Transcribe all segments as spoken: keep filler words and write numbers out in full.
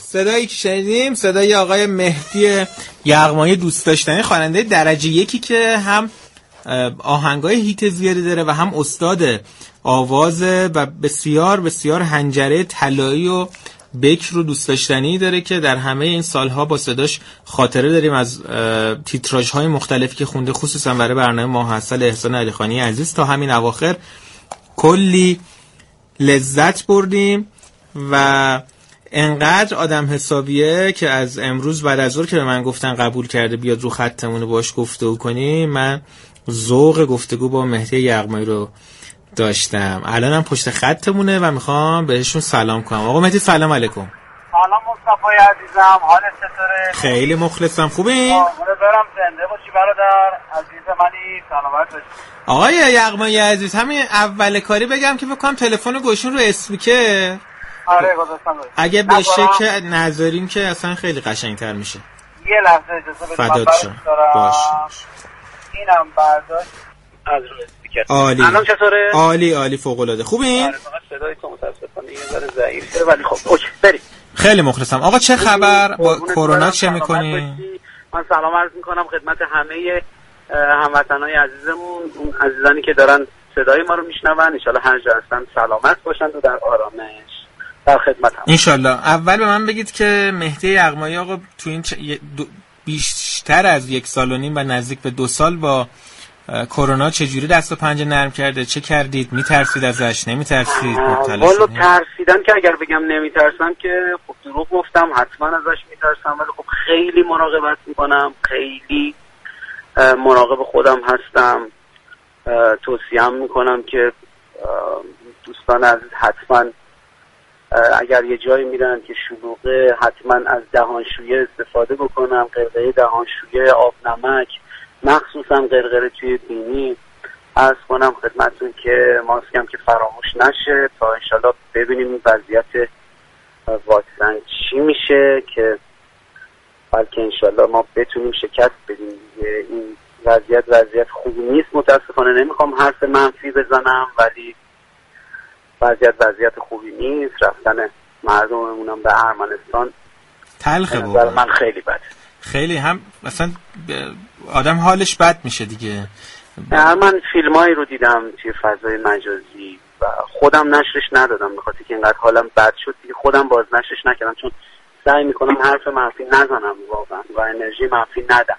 صدایی که شنیدیم صدای آقای مهدی یغمایی دوست داشتنی، خواننده درجه یکی که هم آهنگای هیت زیادی داره و هم استاد آواز و بسیار بسیار حنجره طلایی و بکر رو دوست داشتنی داره که در همه این سالها با صداش خاطره داریم از تیتراژهای مختلفی که خونده، خصوصا برای برنامه ماحصل احسان علیخانی عزیز تا همین اواخر کلی لذت بردیم و انقدر آدم حسابیه که از امروز بعد از ظهر که به من گفتن قبول کرده بیاد رو خطمون باش گفتگو کنیم، من ذوق گفتگو با مهدی یغمایی رو داشتم. الانم پشت خطمونه و میخوام بهشون سلام کنم. آقا مهدی سلام علیکم. سلام مصطفی عزیزم، حالت چطوره؟ خیلی مخلصم. خوبین؟ امیدوارم زنده باشی برادر عزیز منی، سلامت باشی. آقای یغمایی عزیز، همین اول کاری بگم که فکر کنم تلفن گوشین رو اسپیکر آره گذاشتم. اگه بشه که نذاریم که اصلا خیلی قشنگتر میشه. یه لحظه اجازه بدید. فدات شم. باش. اینم برداشت از رو اسپیکر. عالی. الان چطوره؟ عالی عالی فوق العاده. خوبین؟ آره فقط صدای تو متاسفانه یه ذره ضعیفه ولی خب اوکی بریم. خیلی مخلصم. آقا چه خبر؟ با کرونا چه میکنی؟ من سلام عرض میکنم خدمت همه هموطنای عزیزمون، اون عزیزانی که دارن صدای ما رو میشنون، ان شاءالله هر جا هستن سلامت باشن و در آرامش در خدمتم. ان شاءالله. اول به من بگید که مهدی یغمایی آقا تو این چ... بیشتر از یک سال و نیم و نزدیک به دو سال با کرونا چجوری دست و پنجه نرم کرده؟ چه کردید؟ میترسید ازش؟ نمیترسید؟ مبتلا والا ترسیدم که اگر بگم نمیترسم که خب دروغ گفتم، حتما ازش میترسم، ولی خب خیلی مراقبت میکنم، خیلی مراقب خودم هستم. توصیهم میکنم که دوستان عزیز حتما اگر یه جایی میرن که شلوغه حتما از دهانشویه استفاده بکنم، قرقره دهانشویه، آب نمک، مخصوصا قرقره توی بینی. عرض کنم خدمتتون که ماسکم که فراموش نشه تا انشالله ببینیم این وضعیت واکسن چی میشه که بلکه انشالله ما بتونیم شکست بدیم. این وضعیت وضعیت خوبی نیست، متاسفانه نمیخوام حرف منفی بزنم ولی وضعیت وضعیت خوبی نیست. رفتن مردممونم به ارمنستان تلخه بود. من خیلی بده، خیلی هم مثلا آدم حالش بد میشه دیگه. من فیلمایی رو دیدم توی فضای مجازی و خودم نشرش ندادم به خاطر که اینقدر حالم بد شد دیگه خودم باز نشرش نکردم، چون سعی میکنم حرف منفی نزنم واقعا و انرژی منفی ندم،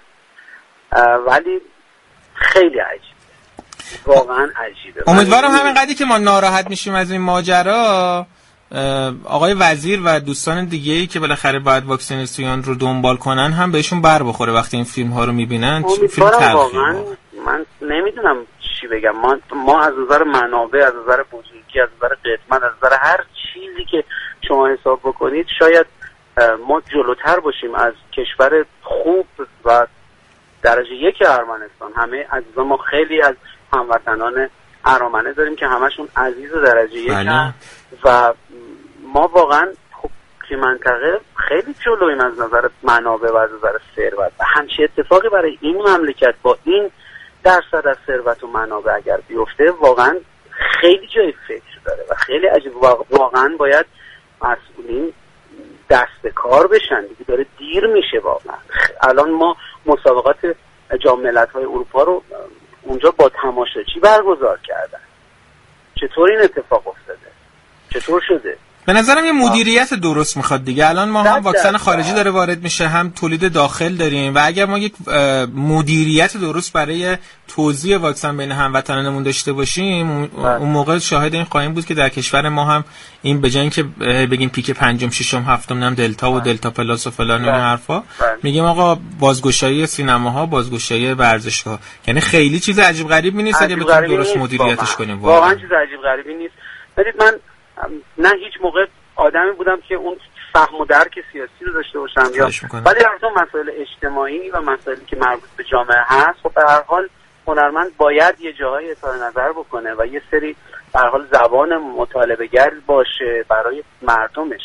ولی خیلی عجیبه، واقعا عجیبه. امیدوارم همین قدری که ما ناراحت میشیم از این ماجرا آقای وزیر و دوستان دیگه‌ای که بالاخره باید واکسیناسیون رو دنبال کنن هم بهشون بر بخوره وقتی این فیلم ها رو میبینن. فیلم واقعا من نمیدونم چی بگم. ما ما از نظر منابع، از نظر بزرگی، از نظر قدمت، از نظر هر چیزی که شما حساب بکنید شاید ما جلوتر باشیم از کشور خوب و درجه یک ارمنستان. همه عزیزان ما خیلی از هموطنان ارامنه داریم که همشون عزیز درجه یک هستن و ما واقعا خب که منطقه خیلی جلویم از نظر منابع و از نظر ثروت و همچین اتفاقی برای این مملکت با این درصد از ثروت و منابع اگر بیفته واقعا خیلی جای فکر داره و خیلی عجیب. واقعا باید مسئولین دست کار بشن دیگه، داره دیر میشه واقعا. الان ما مسابقات جام ملت‌های اروپا رو اونجا با تماشاچی برگزار کردن. چطور این اتفاق افتاده؟ چطور شده؟ به نظرم یه مدیریت درست میخواد دیگه. الان ما هم واکسن خارجی داره وارد میشه، هم تولید داخل داریم و اگر ما یک مدیریت درست برای توزیع واکسن بین هموطنانمون داشته باشیم اون موقع شاهد این خواهیم بود که در کشور ما هم این به جای اینکه بگیم پیک پنجم ششم هفتم نم دلتا و دلتا پلاس و فلان این حرفا، میگیم آقا بازگشایی سینماها، بازگشایی ورزشگاه. یعنی خیلی چیز عجیب غریبی نیست اگه بتونیم درست مدیریتش کنیم. واقعا چیز عجیب غریبی نیست. ولی من نه هیچ موقع آدمی بودم که اون فهم و درک سیاسی رو داشته باشم یا ولی در اصل مسائل اجتماعی و مسائلی که مربوط به جامعه هست خب به هر حال هنرمند باید یه جاهای اظهار نظر بکنه و یه سری به هر حال زبان مطالبه گر باشه برای مردمش.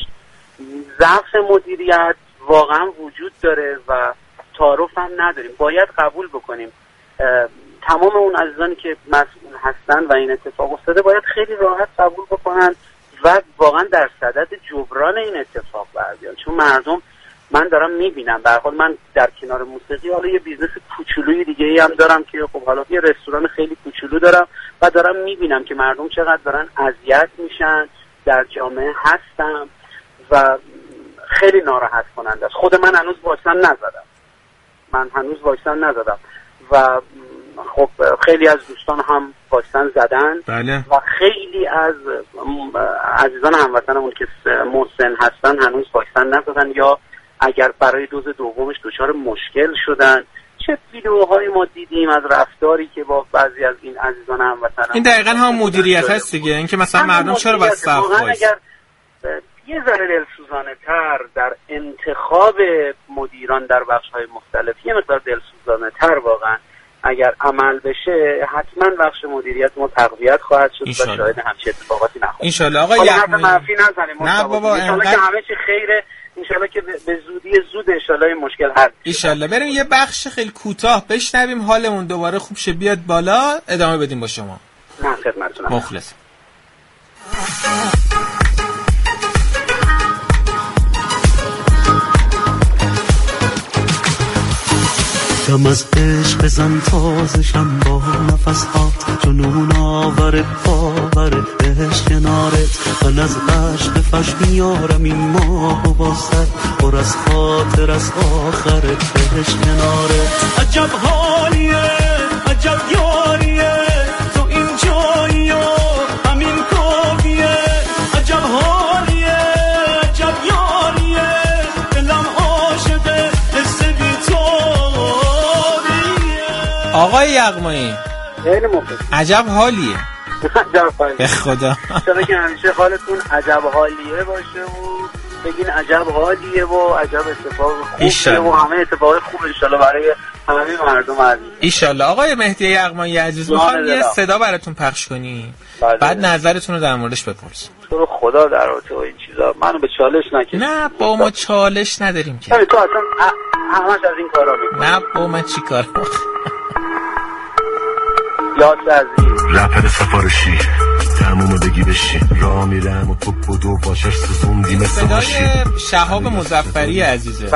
ضعف مدیریت واقعا وجود داره و تعارف هم نداریم، باید قبول بکنیم. تمام اون عزیزانی که مسئول هستن و این اتفاق افتاده باید خیلی راحت قبول بکنن و واقعا در صدد جبران این اتفاق برمیاد، چون مردم، من دارم میبینم به هر حال من در کنار موسیقی حالا یه بیزنس کوچولوی دیگه ای هم دارم که خب حالا یه رستوران خیلی کوچولو دارم و دارم میبینم که مردم چقدر دارن اذیت میشن، در جامعه هستم و خیلی ناراحت کننده است. خود من هنوز واکسن نزدم من هنوز واکسن نزدم و خب خیلی از دوستان هم واکسن زدن. بله. و خیلی از عزیزان هموطنمون که مسن هستن هنوز واکسن نزدن یا اگر برای دوز دومش دچار مشکل شدن. چه ویدیوهایی ما دیدیم از رفتاری که با بعضی از این عزیزان هموطنان. این دقیقاً هم مدیریت هست دیگه، اینکه مثلا مردم چرا باید صف وایسن. اگر یه ذره دلسوزانه تر در انتخاب مدیران در بخش‌های مختلف، یه مقدار دلسوزانه تر واقعا اگر عمل بشه، حتما بخش مدیریت ما تقویت خواهد شد و شاید همچین اتفاقاتی نخواهد. ان شاء الله. آقا یغمایی منفی نزنیم. نه بابا، ان شاء الله که همه چی خیره، ان شاء الله که به زودی زود ان شاء الله این مشکل حل ان شاء الله. بریم یه بخش خیلی کوتاه بشنویم، حالمون دوباره خوب شه، بیاد بالا ادامه بدیم با شما. نه خدمتتونم. مخلص. دم از عشق بزن تازشم با نفسات، جنون آور باور عشق کنارت. من از عشق فش میارم این ماه و با سر پر از خاطر از آخرت عشق کنارت. عجب حالیه عجب یاریه تو این جایی و همین کافیه. عجب حالیه عجب یاریه دلم عاشقه حس بی تو. آقای یغمایی خیلی مخلص. عجب حالیه. عجب حالیه. به خدا. چرا که همیشه حالتون عجب حالیه باشه و بگین عجب حالیه و عجب اتفاق خوبیه و همه اتفاق خوب ان شاء الله برای همه مردم عزیز ان شاء الله. آقای مهدی یغمایی عزیز، میخوام یه صدا براتون پخش کنی، بعد نظرتون رو در موردش بپرس. تو خدا در رابطه با این چیزا منو به چالش نکش. نه با ما چالش نداریم که. تو اصلا همش از این کارا میکنی. نه با من چیکار؟ یاد عزیز رپر سفارشی تمومدگی بشی راه میرم و تو بدو باشش سوزوندی مثل باشی. شهاب مظفری عزیزه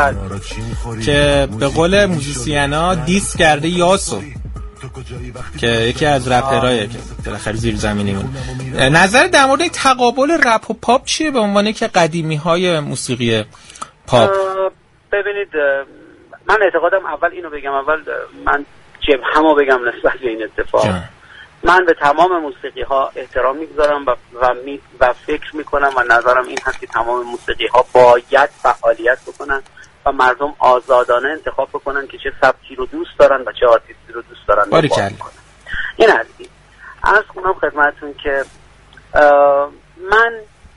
که به قول موزیسینا دیس کرده یاسو، که یکی از رپرایه که بالاخره زیر زمینی مون. نظر در مورد تقابل رپ و پاپ چیه به عنوان که قدیمی های موسیقی پاپ؟ ببینید من اعتقادم اول اینو بگم، اول من جبهه‌مو بگم نسبت به این اتفاق. جا. من به تمام موسیقی ها احترام میگذارم و و, می و فکر میکنم و نظرم این هست که تمام موسیقی ها باید فعالیت بکنن و مردم آزادانه انتخاب بکنن که چه سبکی رو دوست دارن و چه آرتیستی رو دوست دارن. باریکلا. این از این. عرض کنم خدمتتون که من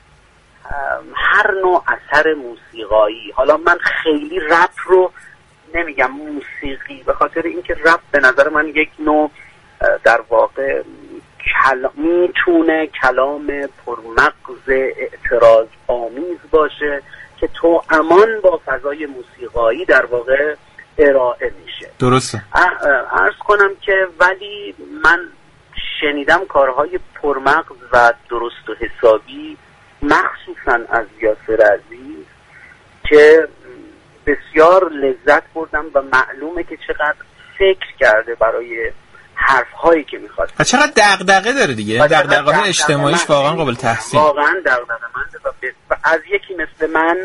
هر نوع اثر موسیقایی، حالا من خیلی رپ رو نمیگم موسیقی، به خاطر اینکه رپ به نظر من یک نوع در واقع کلام میتونه کلام پرمغز اعتراض آمیز باشه که تو امان با فضای موسیقایی در واقع ارائه میشه. درسته. عرض کنم که ولی من شنیدم کارهای پرمغز و درست و حسابی مخصوصا از یاسر عزیز که بسیار لذت بردم و معلومه که چقدر فکر کرده برای حرف‌هایی که میخواد و چقدر دغدغه داره دیگه. دغدغه‌های اجتماعیش واقعا قابل تحسین، واقعا دغدغه‌منده و از یکی مثل من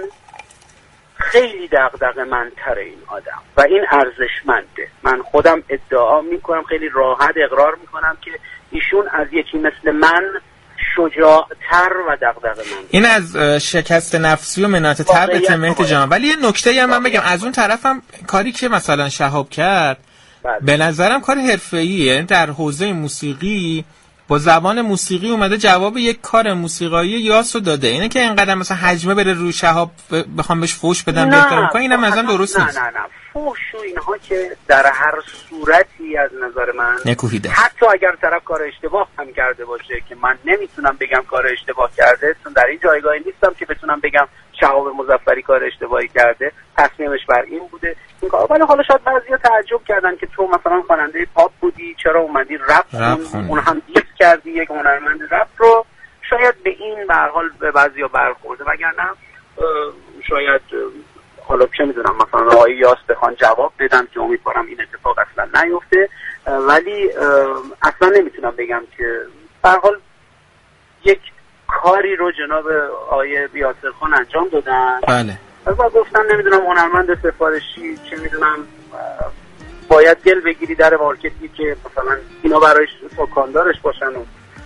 خیلی دغدغه‌مندتر این آدم و این ارزشمنده. من خودم ادعا میکنم، خیلی راحت اقرار میکنم که ایشون از یکی مثل من شجاعتر و دغدغه‌مند. این از شکست نفسی و مناطق تبت مهدی جان. ولی یه نکته هم من بگم، از اون طرفم کاری که مثلا شهاب کرد بله. به نظرم کار حرفه‌ایه، یعنی در حوزه موسیقی با زبان موسیقی اومده جواب یک کار موسیقایی یاسو داده. اینه که اینقدر مثلا حجمه بره رو شهاب بخوام بهش فوش بدم بهترم کنم، اینم مثلا درست نیست. نه نه نه فوش و اینها که در هر صورتی از نظر من نکوهیده. حتی اگر طرف کار اشتباه هم کرده باشه که من نمیتونم بگم کار اشتباه کرده، چون در این جایگاهی نیستم که بتونم بگم شهاب مظفری کار اشتباهی کرده، تصمیمش بر این بوده این کار. ولی حالا شاید بعضیا تعجب کردن که تو مثلا خواننده پاپ بودی چرا اومدی رپ, رپ اون هم دیس کردی یک هنرمند رپ رو. شاید به این به هر حال به بعضیا برخورده، وگرنه شاید حالا چه میدونم مثلا آقای یاس بخوان جواب بدم که امیدوارم این اتفاق اصلا نیفته، ولی اصلا نمیتونم بگم که به هر حال یک کاری رو جناب آقای یاسر خان انجام دادن. بله. و گفتن نمیدونم هنرمند سفارشی چه میدونم باید گل بگیری در مارکتی که مثلا اینا برایش سکاندارش باشن و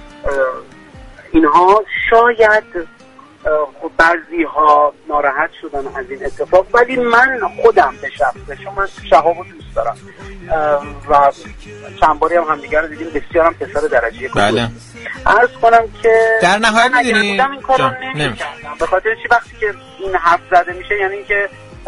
اینها. شاید بعضی ها ناراحت شدن از این اتفاق، ولی من خودم به شخصه، چون من شهاب رو دوست دارم و چند باری هم همدیگه رو دیدیم، بسیارم پسر درجه یک. بله. عرض کنم که در نهایت میدونی این کارو نمی‌کردم، به خاطر چی وقتی که این حرف زده میشه یعنی اینکه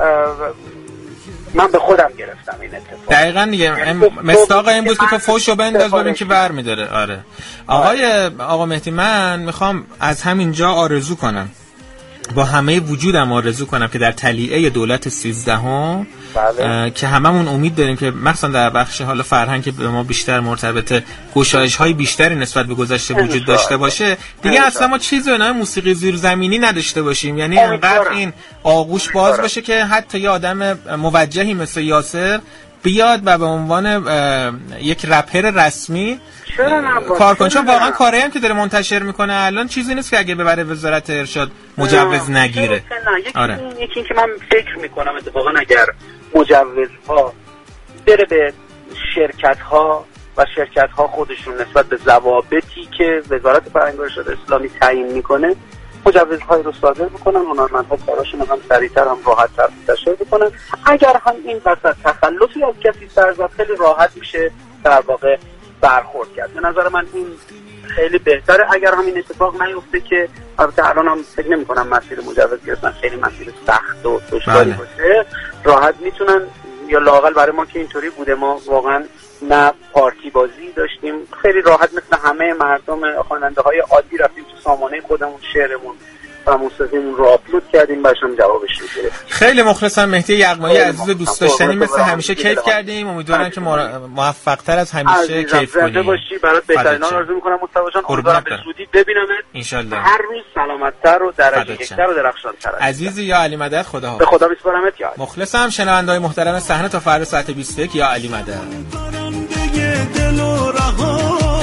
من به خودم گرفتم این اتفاق. دقیقاً دیگه مصداق این بود که تو فوشو بنداز ببین که ور می‌داره. آره آقای آقا مهدی، من میخوام از همینجا آرزو کنم، با همه وجودم آرزو کنم که در تلیعه دولت سیزدهم بله. که هممون امید داریم که مثلا در بخش حالا فرهنگ که به ما بیشتر مرتبطه، گشایش‌های بیشتری نسبت به گذشته وجود داشته باشه دیگه، اصلا ما چیزی به نام موسیقی زیرزمینی نداشته باشیم، یعنی انقدر این آغوش باز باشه که حتی یه آدم موجهی مثل یاسر بیاد و به عنوان یک رپر رسمی کار کنه، چون واقعا کاری هم که داره منتشر میکنه الان چیزی نیست که اگه ببره وزارت ارشاد مجوز نگیره. آره. یکی این که من فکر میکنم اتفاقا اگر مجوزها بره به شرکت ها و شرکت ها خودشون نسبت به ضوابطی که وزارت فرهنگ و ارشاد اسلامی تعیین میکنه مجوزهای رو صادر بکنن، هنرمندها کاراشون هم سریعتر هم راحت‌تر منتشر بکنن. اگر هم این وسط تخلفی از کسی سر زد خیلی راحت میشه در واقع برخورد کرد. به نظر من این خیلی بهتره. اگر هم این اتفاق نیفته که البته الان هم فکر نمی‌کنم مسیر مجوز گرفتن خیلی مسیر سخت و دشواری باشه، راحت میتونن، یا لااقل برای ما که اینطوری بوده، ما واقعا نه پارتی بازی داشتیم، خیلی راحت مثل همه مردم خواننده‌های عادی رفتیم تو سامانه خودمون شعرمون و موسیقیمون رو آپلود کردیم، باشم جوابش رو. خیلی مخلصم مهدی یغمایی عزیز دوست داشتنی، مثل همیشه کیف کردیم، امیدوارم که موفق تر از همیشه کیف کنی. باشی، برات بهترین آرزو می‌کنم مصطفی جان، امیدوارم به زودی ببینمت ان شاء الله، هر روز سلامت‌تر و درجه یکتر و درخشان‌تر. عزیزی یا علی مدد، خدا حافظ. به خدا میسپارمت. یا مخلصم. شنونده‌های محترم صحنه تا فردا ساعت بیست و یک، یا علی مدد.